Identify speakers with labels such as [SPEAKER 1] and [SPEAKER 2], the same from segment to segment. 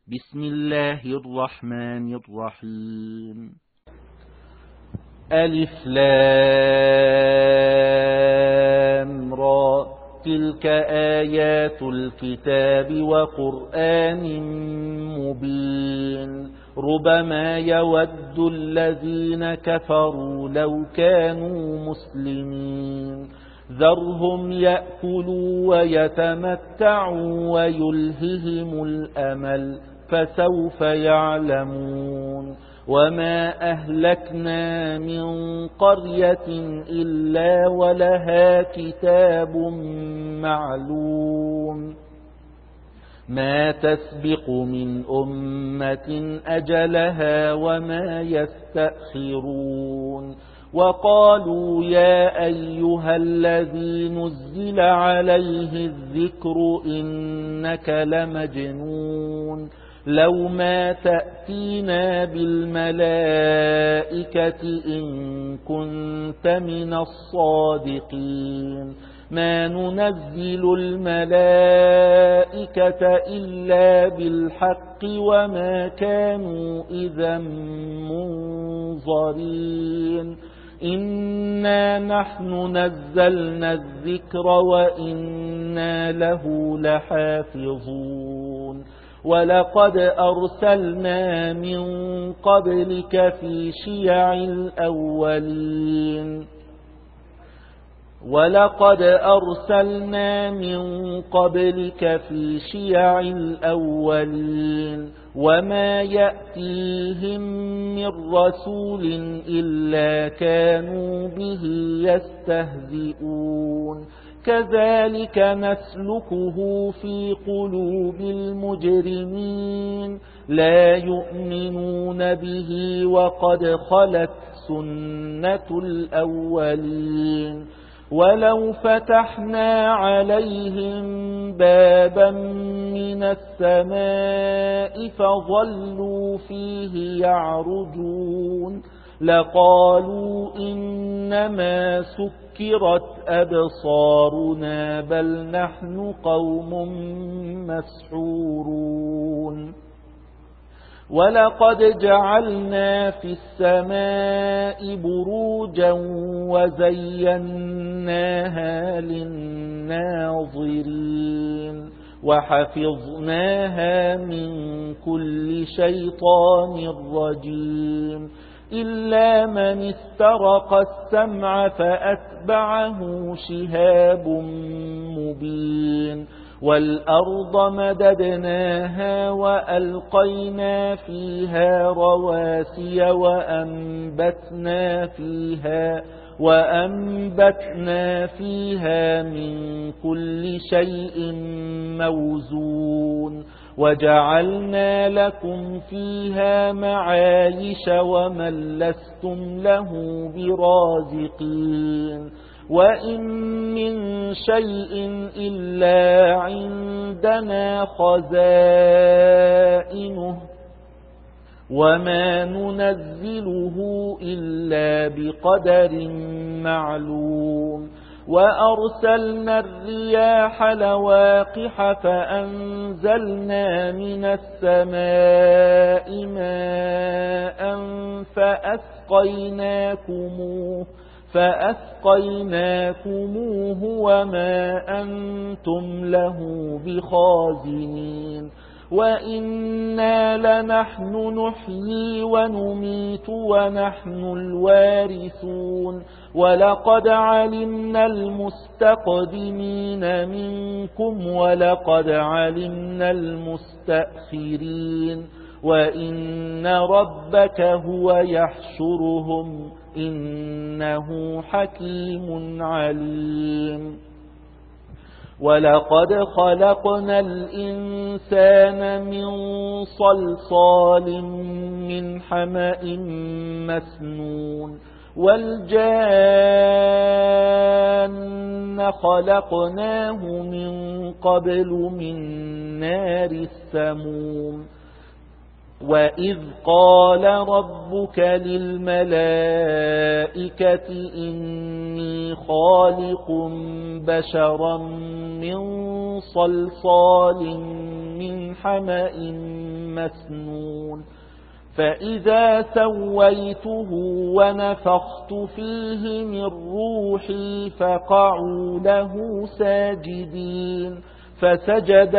[SPEAKER 1] بسم الله الرحمن الرحيم. ألف لام را، تلك آيات الكتاب وقرآن مبين. ربما يود الذين كفروا لو كانوا مسلمين. ذرهم يأكلوا ويتمتعوا ويلههم الأمل، فسوف يعلمون. وما أهلكنا من قرية إلا ولها كتاب معلوم، ما تسبق من أمة أجلها وما يستأخرون. وقالوا يا أيها الذي نزل عليه الذكر إنك لمجنون، لو ما تأتينا بالملائكة إن كنت من الصادقين. ما ننزل الملائكة إلا بالحق وما كانوا إذا منظرين. إنا نحن نزلنا الذكر وإنا له لحافظون. ولقد أرسلنا من قبلك في شيع الأولين وما يأتيهم من رسول إلا كانوا به يستهزئون. كذلك نسلكه في قلوب المجرمين، لا يؤمنون به وقد خلت سنة الأولين. ولو فتحنا عليهم بابا من السماء فظلوا فيه يعرجون لقالوا إنما سكرت أبصارنا بل نحن قوم مسحورون. ولقد جعلنا في السماء بروجا وزيناها للناظرين وحفظناها من كل شيطان رجيم. إلا من استرق السمع فأتبعه شهاب مبين. والأرض مددناها وألقينا فيها رواسي وأنبتنا فيها من كل شيء موزون. وجعلنا لكم فيها معايش ومن لستم له برازقين. وإن من شيء إلا عندنا خزائنه وما ننزله إلا بقدر معلوم. وأرسلنا الرياح لواقح فأنزلنا من السماء ماء فأسقيناكموه وما أنتم له بخازنين. وإنا لنحن نحيي ونميت ونحن الوارثون. ولقد علمنا المستقدمين منكم ولقد علمنا المستأخرين. وإن ربك هو يحشرهم إنه حكيم عليم. ولقد خلقنا الإنسان من صلصال من حمأ مسنون. والجان خلقناه من قبل من نار السموم. وإذ قال ربك للملائكة إني خالق بشرا من صلصال من حمأ مسنون فإذا سويته ونفخت فيه من روحي فقعوا له ساجدين فسجد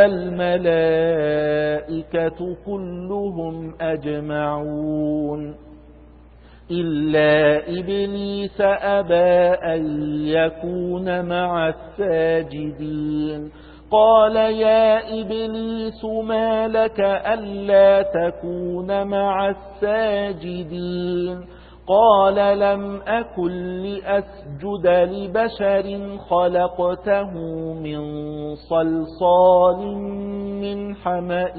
[SPEAKER 1] الملائكة كلهم أجمعون إلا إبليس أبى أن يكون مع الساجدين قال يا إبليس ما لك ألا تكون مع الساجدين قال لم أكن لأسجد لبشر خلقته من صلصال من حمأ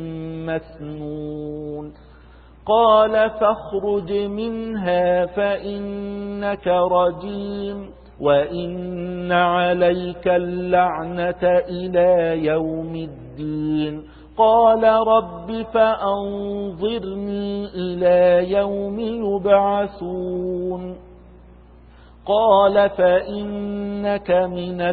[SPEAKER 1] مسنون قال فاخرج منها فإنك رجيم وإن عليك اللعنة إلى يوم الدين قال رب فأنظرني إلى يوم يبعثون قال فإنك من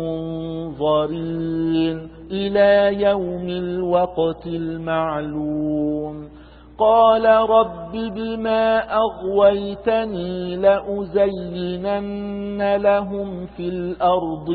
[SPEAKER 1] المنظرين إلى يوم الوقت المعلوم قال رب بما أغويتني لأزينن لهم في الأرض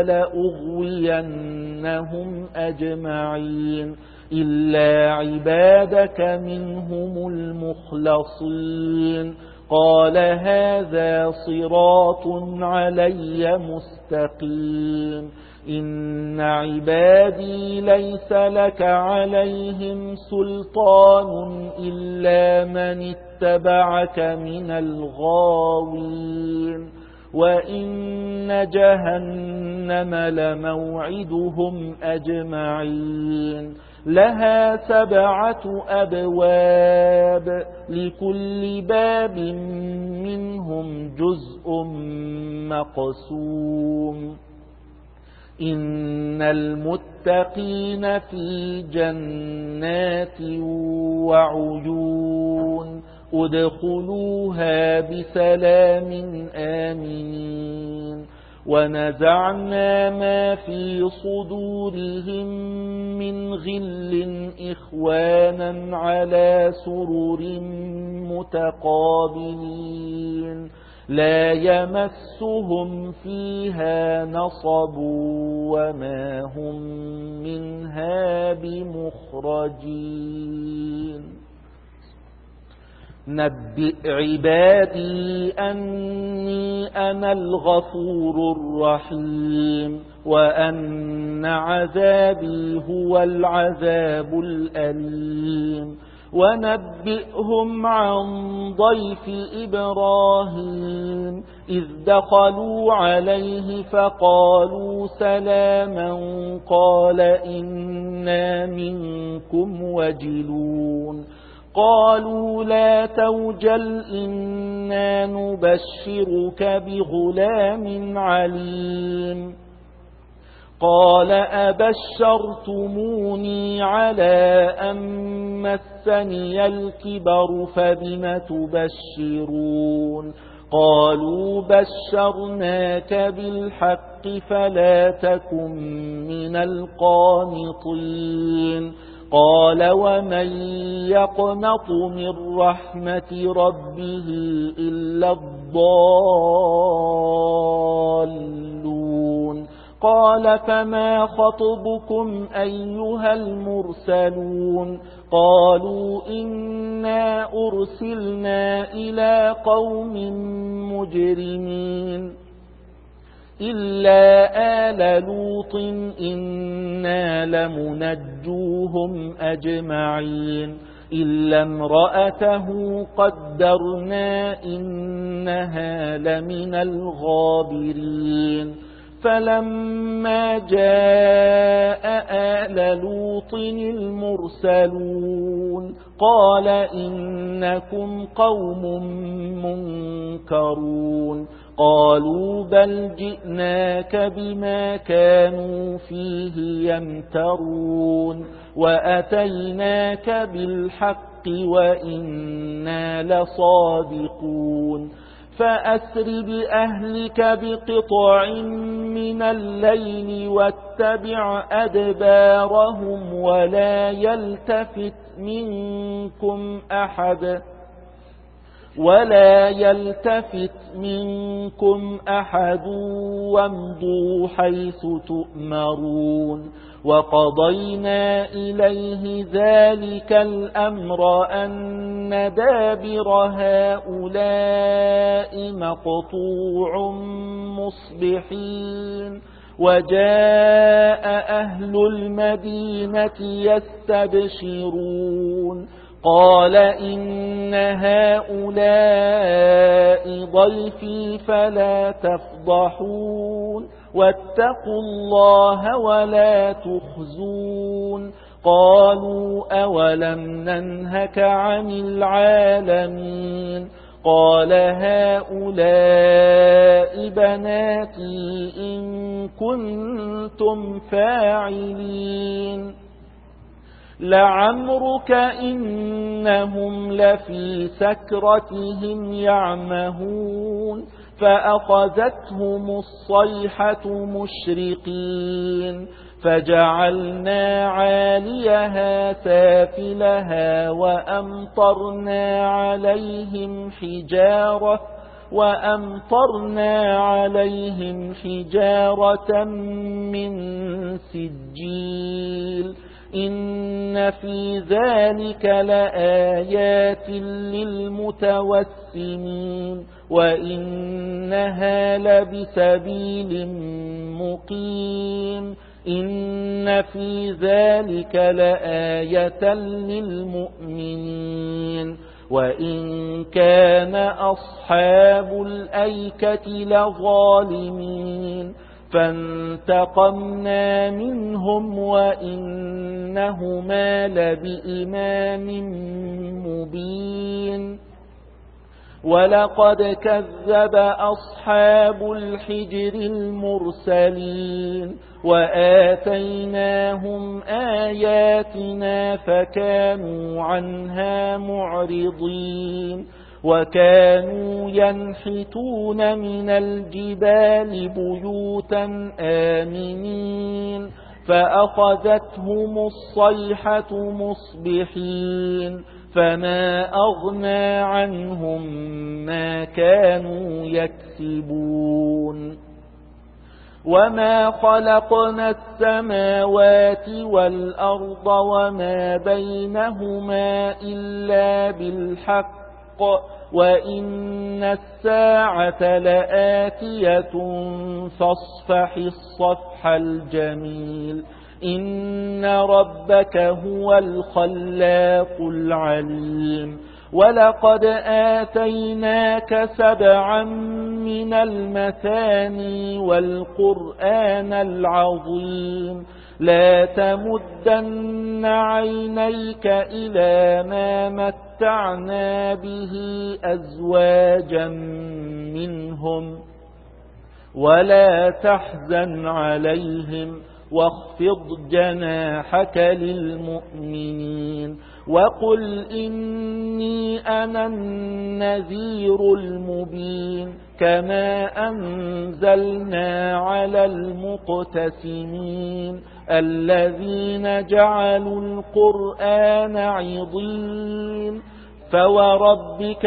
[SPEAKER 1] ولأغوينهم أجمعين إلا عبادك منهم المخلصين قال هذا صراط علي مستقيم إن عبادي ليس لك عليهم سلطان إلا من اتبعك من الغاوين وإن جهنم لموعدهم أجمعين لها 7 أبواب لكل باب منهم جزء مقسوم إن المتقين في جنات وعيون ادخلوها بسلام آمنين ونزعنا ما في صدورهم من غل إخوانا على سرر متقابلين لا يمسهم فيها نصب وما هم منها بمخرجين نبئ عبادي أني أنا الغفور الرحيم وأن عذابي هو العذاب الأليم ونبئهم عن ضيف إبراهيم إذ دخلوا عليه فقالوا سلاما قال إنا منكم وجلون قالوا لا توجل إنا نبشرك بغلام عليم قال أبشرتموني على أن مسني الكبر فبم تبشرون قالوا بشرناك بالحق فلا تكن من القانطين قال ومن يقنط من رحمة ربه إلا الضالون قال فما خطبكم أيها المرسلون قالوا إنا أرسلنا إلى قوم مجرمين إلا آل لوط إنا لمنجوهم أجمعين إلا امرأته قدرنا إنها لمن الغابرين فلما جاء آل لوط المرسلون قال إنكم قوم منكرون قالوا بل جئناك بما كانوا فيه يمترون وأتيناك بالحق وإنا لصادقون فأسر بأهلك بقطع من الليل واتبع أدبارهم ولا يلتفت منكم أحد وامضوا حيث تؤمرون وقضينا إليه ذلك الأمر أن دابر هؤلاء مقطوع مصبحين وجاء أهل المدينة يستبشرون قال إن هؤلاء ضيفي فلا تفضحون واتقوا الله ولا تخزون قالوا أولم ننهك عن العالمين قال هؤلاء بناتي إن كنتم فاعلين لعمرك إنهم لفي سكرتهم يعمهون فأخذتهم الصيحة مشرقين فجعلنا عاليها سافلها وأمطرنا عليهم حجارة من سجيل إن في ذلك لآيات للمتوسمين وإنها لبسبيل مقيم إن في ذلك لآية للمؤمنين وإن كان أصحاب الأيكة لظالمين فانتقمنا منهم وإنهما لبإمام مبين ولقد كذب أصحاب الحجر المرسلين وآتيناهم آياتنا فكانوا عنها معرضين وكانوا ينحتون من الجبال بيوتا آمنين فأخذتهم الصيحة مصبحين فما أغنى عنهم ما كانوا يكسبون وما خلقنا السماوات والأرض وما بينهما إلا بالحق وإن الساعة لآتية فاصفح الصفح الجميل إن ربك هو الخلاق العليم ولقد آتيناك 7 من المثاني والقرآن العظيم لا تمدن عينيك إلى ما متعنا به أزواجا منهم ولا تحزن عليهم واخفض جناحك للمؤمنين وقل إني أنا النذير المبين كما أنزلنا على المقتسمين الذين جعلوا القرآن عضين فوربك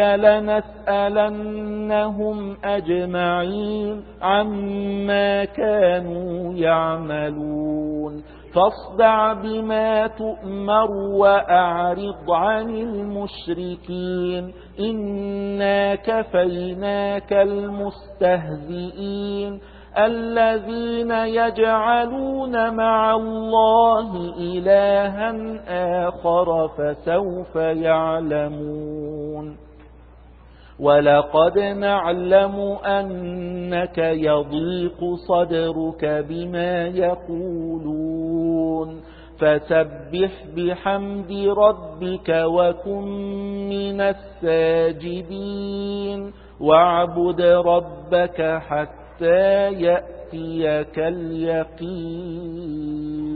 [SPEAKER 1] لنسألنهم أجمعين عما كانوا يعملون فاصدع بما تؤمر وأعرض عن المشركين إنا كفيناك المستهزئين الذين يجعلون مع الله إلها آخر فسوف يعلمون ولقد نعلم أنك يضيق صدرك بما يقولون فسبح بحمد ربك وكن من الساجدين واعبد ربك حتى يأتيك اليقين.